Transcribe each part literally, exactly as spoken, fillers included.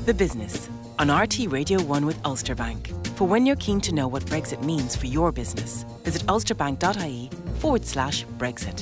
The Business on R T Radio one with Ulster Bank. For when you're keen to know what Brexit means for your business, visit ulsterbank.ie forward slash Brexit.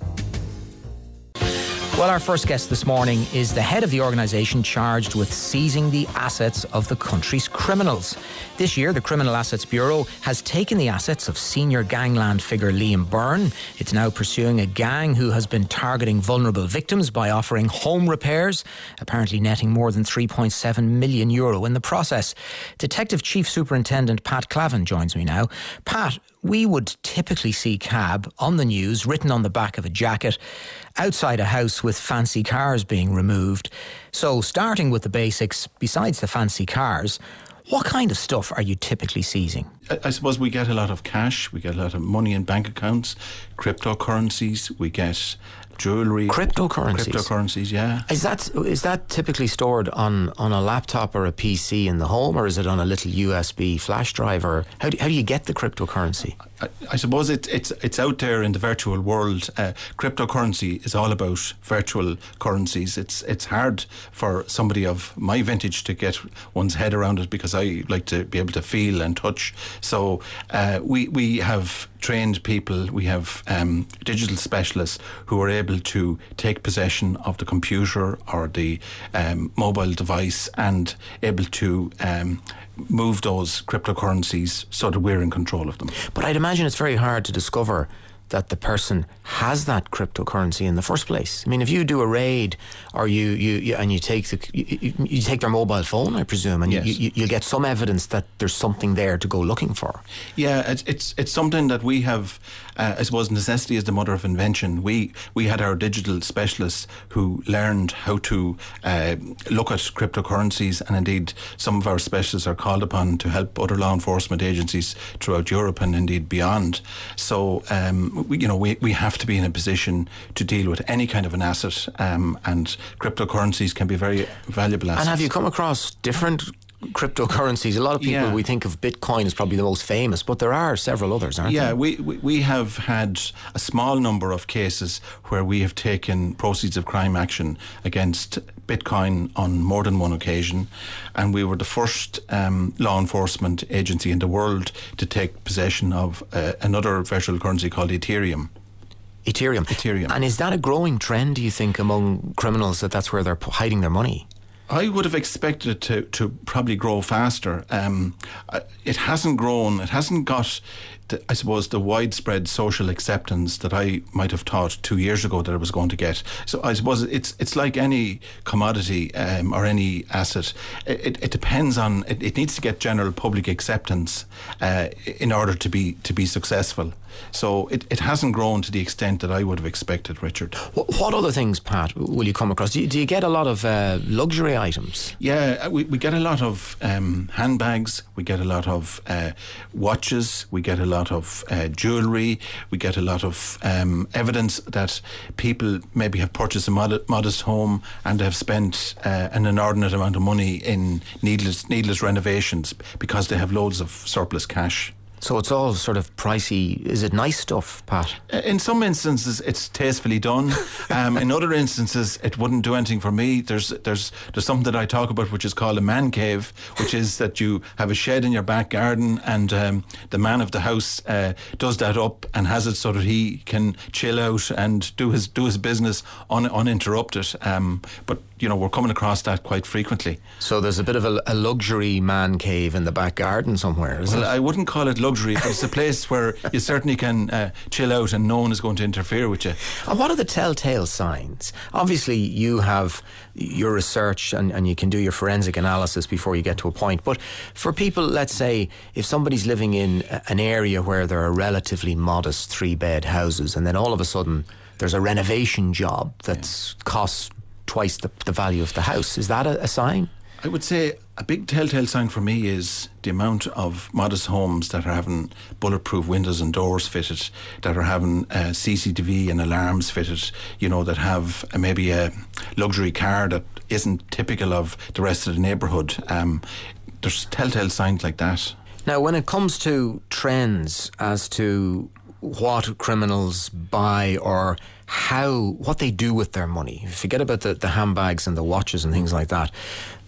Well, our first guest this morning is the head of the organisation charged with seizing the assets of the country's criminals. This year, the Criminal Assets Bureau has taken the assets of senior gangland figure Liam Byrne. It's now pursuing a gang who has been targeting vulnerable victims by offering home repairs, apparently netting more than three point seven million euro in the process. Detective Chief Superintendent Pat Clavin joins me now. Pat, we would typically see cab on the news, written on the back of a jacket, outside a house with fancy cars being removed. So starting with the basics, besides the fancy cars, what kind of stuff are you typically seizing? I, I suppose we get a lot of cash, we get a lot of money in bank accounts, cryptocurrencies, we get jewellery. Cryptocurrencies? Cryptocurrencies, yeah. Is that is that typically stored on, on a laptop or a P C in the home, or is it on a little U S B flash drive? Or how do, how do you get the cryptocurrency? I, I suppose it, it's it's out there in the virtual world. Uh, cryptocurrency is all about virtual currencies. It's it's hard for somebody of my vintage to get one's head around it, because I like to be able to feel and touch. So uh, we we have trained people, we have um, digital specialists who are able to take possession of the computer or the um, mobile device and able to um, move those cryptocurrencies so that we're in control of them. But I'd imagine it's very hard to discover that the person has that cryptocurrency in the first place. I mean, if you do a raid, or you, you, you and you take the you, you take their mobile phone, I presume, and yes. you, you, you'll get some evidence that there's something there to go looking for. Yeah, it's it's, it's something that we have. Uh, I suppose necessity is the mother of invention. We we had our digital specialists who learned how to uh, look at cryptocurrencies, and indeed some of our specialists are called upon to help other law enforcement agencies throughout Europe and indeed beyond. So um, we, you know we, we have to be in a position to deal with any kind of an asset, um, and cryptocurrencies can be very valuable assets. And have you come across different cryptocurrencies? A lot of people, yeah. we think of Bitcoin as probably the most famous, but there are several others, aren't yeah, there? Yeah, we, we, we have had a small number of cases where we have taken proceeds of crime action against Bitcoin on more than one occasion, and we were the first um, law enforcement agency in the world to take possession of uh, another virtual currency called Ethereum. Ethereum. Ethereum. And is that a growing trend, do you think, among criminals, that that's where they're hiding their money? I would have expected it to, to probably grow faster. Um, it hasn't grown. It hasn't got, the, I suppose, the widespread social acceptance that I might have thought two years ago that it was going to get. So I suppose it's it's like any commodity um, or any asset. It, it depends on. It, it needs to get general public acceptance uh, in order to be to be successful. So it, it hasn't grown to the extent that I would have expected, Richard. What, what other things, Pat, will you come across? Do you, do you get a lot of uh, luxury items? Yeah, we, we get a lot of um, handbags, we get a lot of uh, watches, we get a lot of uh, jewellery, we get a lot of um, evidence that people maybe have purchased a mod- modest home and have spent uh, an inordinate amount of money in needless, needless renovations because they have loads of surplus cash. So it's all sort of pricey. Is it nice stuff, Pat? In some instances, it's tastefully done. Um, in other instances, it wouldn't do anything for me. There's there's there's something that I talk about which is called a man cave, which is that you have a shed in your back garden, and um, the man of the house uh, does that up and has it so that he can chill out and do his do his business un, uninterrupted. Um, but you know, we're coming across that quite frequently. So there's a bit of a, a luxury man cave in the back garden somewhere, is well, it? I wouldn't call it luxury, but it's a place where you certainly can uh, chill out and no one is going to interfere with you. And what are the telltale signs? Obviously you have your research and, and you can do your forensic analysis before you get to a point, but for people, let's say if somebody's living in an area where there are relatively modest three bed houses, and then all of a sudden there's a renovation job that's yeah. costs twice the, the value of the house, is that a, a sign? I would say a big telltale sign for me is the amount of modest homes that are having bulletproof windows and doors fitted, that are having uh, C C T V and alarms fitted, you know, that have uh, maybe a luxury car that isn't typical of the rest of the neighbourhood. Um, there's telltale signs like that. Now, when it comes to trends as to what criminals buy or how, what they do with their money, forget about the, the handbags and the watches and things like that,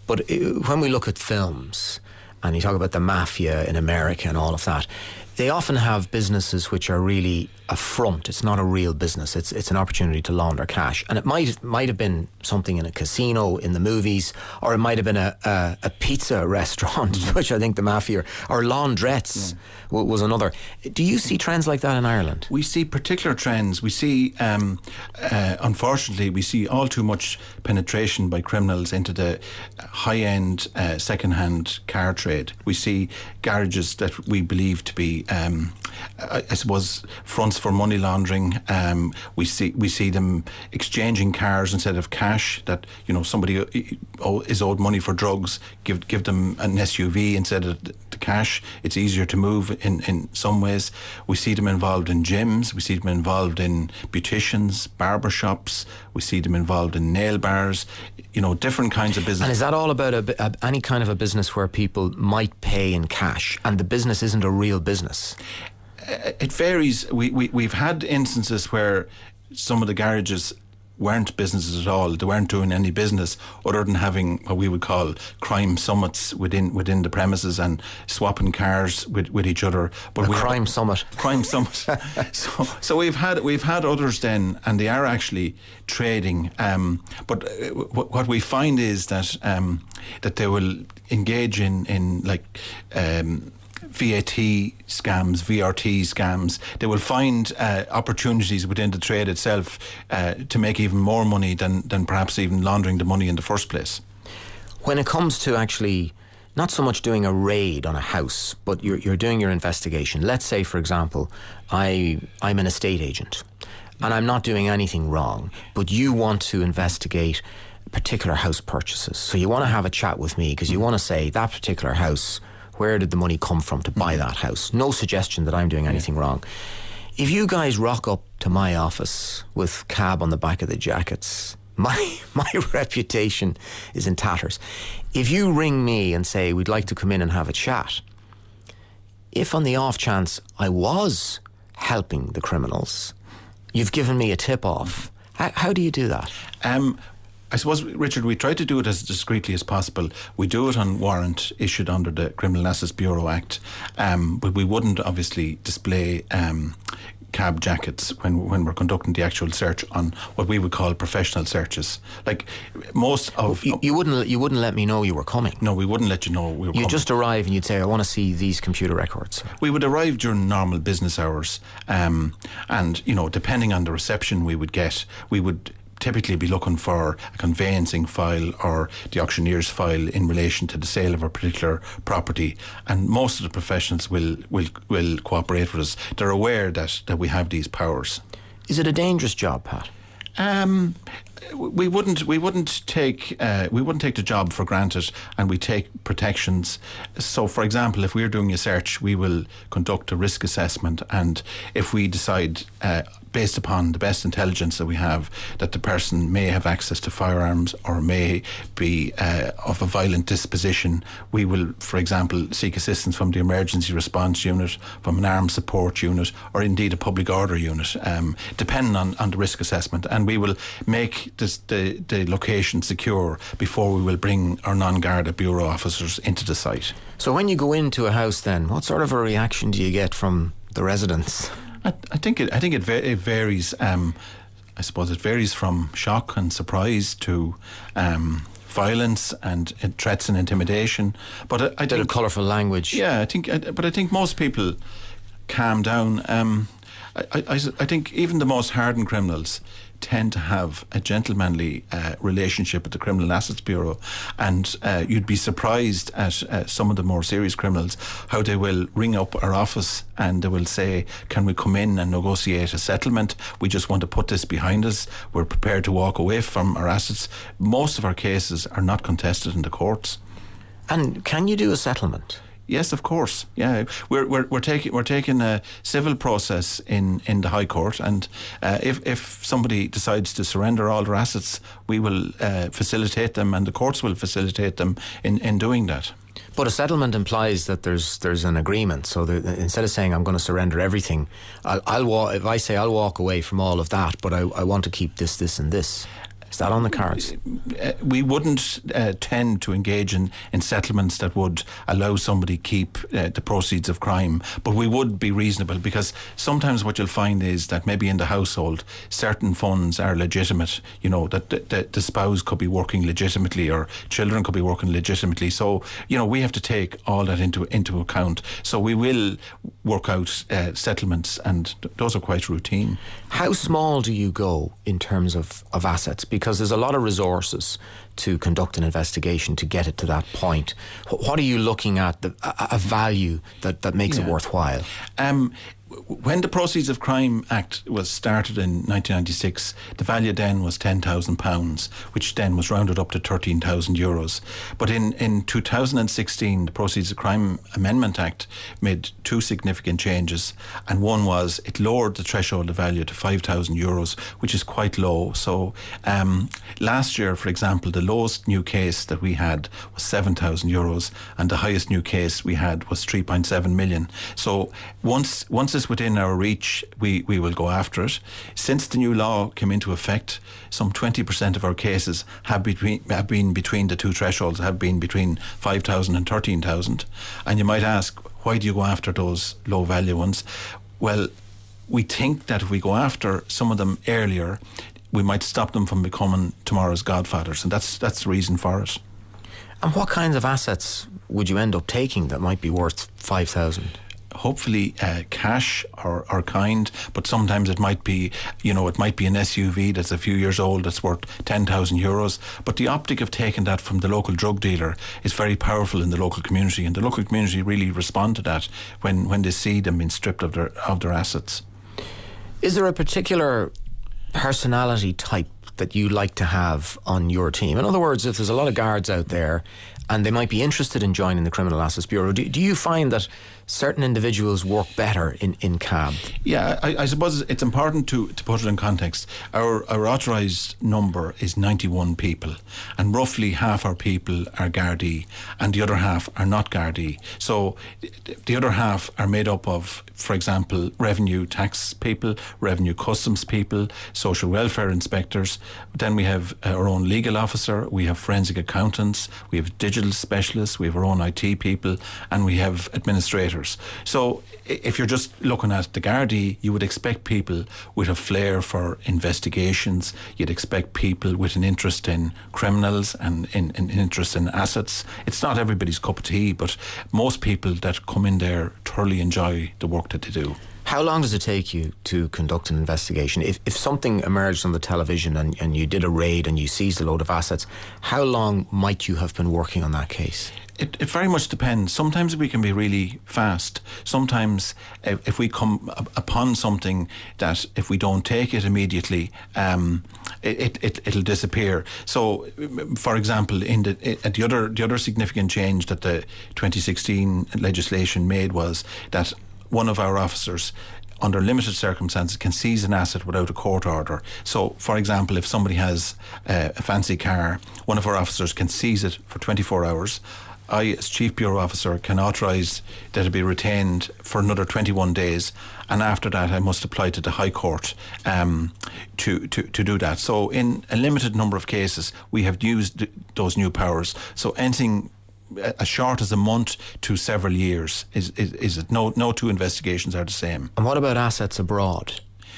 But uh, when we look at films, and you talk about the mafia in America and all of that, they often have businesses which are really a front. It's not a real business. It's it's an opportunity to launder cash. And it might might have been something in a casino in the movies, or it might have been a, a, a pizza restaurant, mm. which I think the mafia, or laundrettes yeah. was another. Do you see trends like that in Ireland? We see particular trends. We see, um, uh, unfortunately, we see all too much penetration by criminals into the high-end uh, second-hand car trade. We see garages that we believe to be Um, I, I suppose fronts for money laundering. Um, we see we see them exchanging cars instead of cash. That, you know, somebody is owed money for drugs, give give them an S U V instead of the cash. It's easier to move in, in some ways. We see them involved in gyms. We see them involved in beauticians, barber shops. We see them involved in nail bars. You know, different kinds of business. And is that all about a, a, any kind of a business where people might pay in cash and the business isn't a real business? Uh, it varies. We, we, we've had instances where some of the garages weren't businesses at all. They weren't doing any business other than having what we would call crime summits within within the premises and swapping cars with, with each other. But a we crime summit. Crime summit. so so we've had we've had others then, and they are actually trading. Um, but w- what we find is that um, that they will engage in in like. Um, V A T scams, V R T scams. They will find uh, opportunities within the trade itself uh, to make even more money than, than perhaps even laundering the money in the first place. When it comes to actually not so much doing a raid on a house, but you're, you're doing your investigation. Let's say, for example, I, I'm an estate agent and I'm not doing anything wrong, but you want to investigate particular house purchases. So you want to have a chat with me because you want to say that particular house, where did the money come from to buy that house? No suggestion that I'm doing anything wrong. If you guys rock up to my office with cab on the back of the jackets, my my reputation is in tatters. If you ring me and say, we'd like to come in and have a chat, if on the off chance I was helping the criminals, you've given me a tip-off. How, how do you do that? Um... I suppose, Richard, we try to do it as discreetly as possible. We do it on warrant issued under the Criminal Assets Bureau Act, um, but we wouldn't obviously display um, cab jackets when when we're conducting the actual search on what we would call professional searches. Like most of... You, you wouldn't you wouldn't let me know you were coming? No, we wouldn't let you know we were you'd coming. You'd just arrive and you'd say, I want to see these computer records. We would arrive during normal business hours, um, and, you know, depending on the reception we would get, we would typically be looking for a conveyancing file or the auctioneer's file in relation to the sale of a particular property, and most of the professionals will will, will cooperate with us. They're aware that, that we have these powers. Is it a dangerous job, Pat? Um, we wouldn't we wouldn't take uh, we wouldn't take the job for granted, and we take protections. So, for example, if we're doing a search, we will conduct a risk assessment, and if we decide, uh, based upon the best intelligence that we have, that the person may have access to firearms or may be uh, of a violent disposition, we will, for example, seek assistance from the emergency response unit, from an armed support unit, or indeed a public order unit, um, depending on, on the risk assessment. And we will make this, the, the location secure before we will bring our non-Garda Bureau officers into the site. So when you go into a house then, what sort of a reaction do you get from the residents? I, I think it. I think it, va- it varies. Um, I suppose it varies from shock and surprise to um, violence and uh, threats and intimidation. But I, I bit of colourful language. Yeah, I think. I, but I think most people calm down. Um, I, I, I think even the most hardened criminals tend to have a gentlemanly uh, relationship with the Criminal Assets Bureau, and uh, you'd be surprised at uh, some of the more serious criminals how they will ring up our office and they will say, can we come in and negotiate a settlement? We just want to put this behind us. We're prepared to walk away from our assets. Most of our cases are not contested in the courts. And can you do a settlement? Yes, of course. Yeah, we're we're we're taking we're taking a civil process in, in the High Court, and uh, if if somebody decides to surrender all their assets, we will uh, facilitate them, and the courts will facilitate them in, in doing that. But a settlement implies that there's there's an agreement. So that instead of saying I'm going to surrender everything, I'll, I'll walk. If I say I'll walk away from all of that, but I, I want to keep this, this, and this. Is that on the cards? Uh, we wouldn't uh, tend to engage in, in settlements that would allow somebody keep uh, the proceeds of crime, but we would be reasonable, because sometimes what you'll find is that maybe in the household certain funds are legitimate, you know, that the, the, the spouse could be working legitimately or children could be working legitimately. So, you know, we have to take all that into into account. So we will work out uh, settlements, and th- those are quite routine. How small do you go in terms of, of assets? Because there's a lot of resources to conduct an investigation to get it to that point. What are you looking at, the, a, a value that, that makes yeah. it worthwhile? Um, when the Proceeds of Crime Act was started in nineteen ninety-six, the value then was ten thousand pounds, which then was rounded up to thirteen thousand euros. But in, in two thousand sixteen, the Proceeds of Crime Amendment Act made two significant changes, and one was it lowered the threshold of value to five thousand euros, which is quite low. So um, last year, for example, the lowest new case that we had was seven thousand euros, and the highest new case we had was three point seven million. So once once it's within our reach, we, we will go after it. Since the new law came into effect, some twenty percent of our cases have between have been between the two thresholds, have been between five thousand and thirteen thousand. And you might ask, why do you go after those low value ones? Well, we think that if we go after some of them earlier, we might stop them from becoming tomorrow's godfathers, and that's that's the reason for it. And what kinds of assets would you end up taking that might be worth five thousand? Hopefully uh, cash or, or kind, but sometimes it might be, you know, it might be an S U V that's a few years old that's worth ten thousand euros. But the optic of taking that from the local drug dealer is very powerful in the local community, and the local community really respond to that when, when they see them being stripped of their of their assets. Is there a particular personality type that you like to have on your team? In other words, if there's a lot of guards out there and they might be interested in joining the Criminal Assets Bureau, do, do you find that certain individuals work better in, in C A B? Yeah, I, I suppose it's important to, to put it in context. Our, our authorised number is ninety-one people, and roughly half our people are Gardaí and the other half are not Gardaí. So the other half are made up of, for example, revenue tax people, revenue customs people, social welfare inspectors. Then we have our own legal officer, we have forensic accountants, we have digital specialists, we have our own I T people, and we have administrators. So if you're just looking at the Gardaí, you would expect people with a flair for investigations. You'd expect people with an interest in criminals and in, in, in interest in assets. It's not everybody's cup of tea, but most people that come in there thoroughly enjoy the work that they do. How long does it take you to conduct an investigation? If if something emerged on the television and, and you did a raid and you seized a load of assets, how long might you have been working on that case? It, it very much depends. Sometimes we can be really fast. Sometimes if, if we come upon something that if we don't take it immediately, um, it, it, it'll disappear. So, for example, in the, the other the other significant change that the twenty sixteen legislation made was that one of our officers, under limited circumstances, can seize an asset without a court order. So, for example, if somebody has uh, a fancy car, one of our officers can seize it for twenty-four hours. I, as Chief Bureau Officer, can authorise that it be retained for another twenty-one days, and after that I must apply to the High Court um, to, to, to do that. So in a limited number of cases we have used those new powers. So anything as short as a month to several years is, is, is it? No, no two investigations are the same. And what about assets abroad?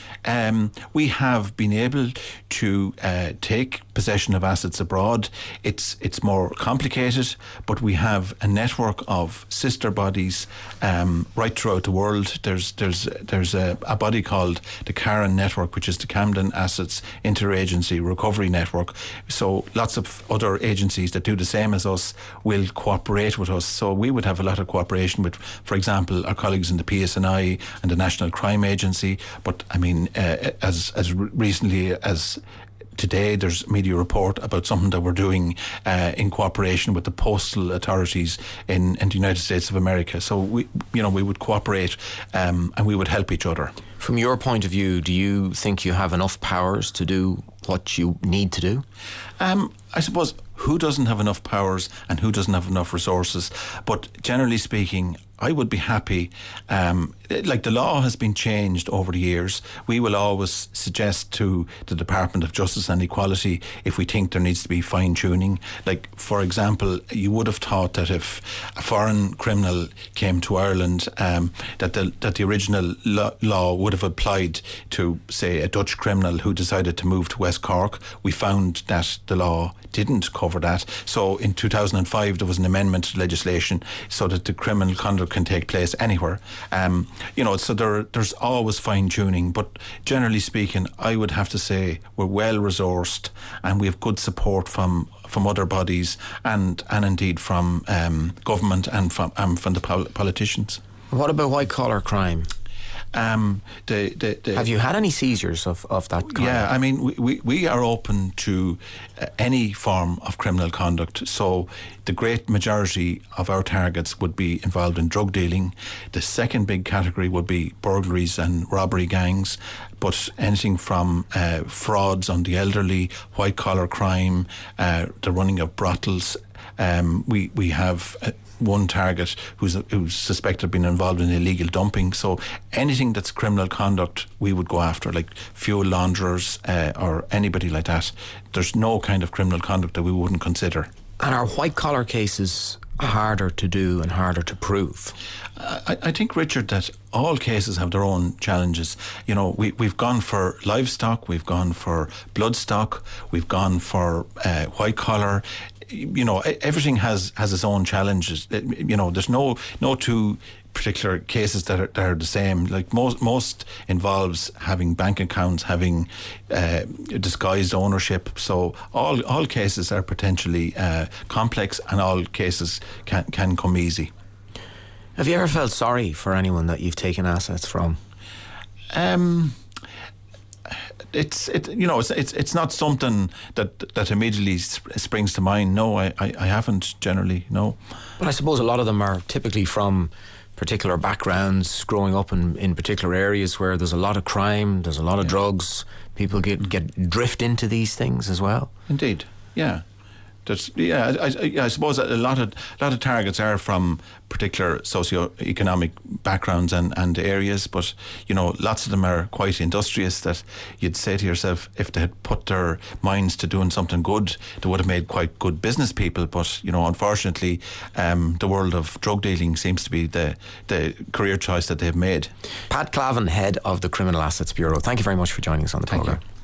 Um, we have been able to uh, take possession of assets abroad. It's it's more complicated, but we have a network of sister bodies um, right throughout the world. There's there's there's a, a body called the CARAN Network, which is the Camden Assets Interagency Recovery Network. So lots of other agencies that do the same as us will cooperate with us. So we would have a lot of cooperation with, for example, our colleagues in the P S N I and the National Crime Agency. But I mean, Uh, as as recently as today, there's a media report about something that we're doing uh, in cooperation with the postal authorities in, in the United States of America. So we, you know, we would cooperate um, and we would help each other. From your point of view, do you think you have enough powers to do what you need to do? Um, I suppose who doesn't have enough powers and who doesn't have enough resources? But generally speaking, I would be happy. Um, like the law has been changed over the years. We will always suggest to the Department of Justice and Equality if we think there needs to be fine tuning. Like, for example, you would have thought that if a foreign criminal came to Ireland, um, that the that the original lo- law would have applied to, say, a Dutch criminal who decided to move to West Cork. We found that the law didn't cover that. So in two thousand five there was an amendment to legislation so that the criminal conduct can take place anywhere. Um, you know, so there there's always fine tuning, but generally speaking, I would have to say we're well resourced and we have good support from from other bodies and and indeed from um, government and from um, from the pol- politicians. What about white collar crime? Um, the, the, the Have you had any seizures of, of that kind? Yeah, I mean, we, we, we are open to uh, any form of criminal conduct. So the great majority of our targets would be involved in drug dealing. The second big category would be burglaries and robbery gangs. But anything from uh, frauds on the elderly, white collar crime, uh, the running of brothels. Um, we, we have... Uh, one target who's who's suspected of being involved in illegal dumping. So anything that's criminal conduct we would go after, like fuel launderers uh, or anybody like that. There's no kind of criminal conduct that we wouldn't consider. And are white collar cases harder to do and harder to prove? I, I think, Richard, that all cases have their own challenges. You know, we, we've gone for livestock, we've gone for bloodstock, we've gone for uh, white collar. You know, everything has, has its own challenges. You know, there's no no two particular cases that are, that are the same. Like most most involves having bank accounts, having uh, disguised ownership. So all all cases are potentially uh, complex, and all cases can can come easy. Have you ever felt sorry for anyone that you've taken assets from? Um. It's it you know it's it's it's not something that that immediately sp- springs to mind. No, I, I, I haven't generally. No. But I suppose a lot of them are typically from particular backgrounds, growing up in, in particular areas where there's a lot of crime, there's a lot of yeah. drugs. People get get drift into these things as well. Indeed, yeah. That's, yeah, I, I, I suppose a lot of a lot of targets are from particular socio-economic backgrounds and, and areas, but you know, lots of them are quite industrious. That you'd say to yourself, if they had put their minds to doing something good, they would have made quite good business people. But you know, unfortunately, um, the world of drug dealing seems to be the the career choice that they've made. Pat Clavin, head of the Criminal Assets Bureau. Thank you very much for joining us on the programme.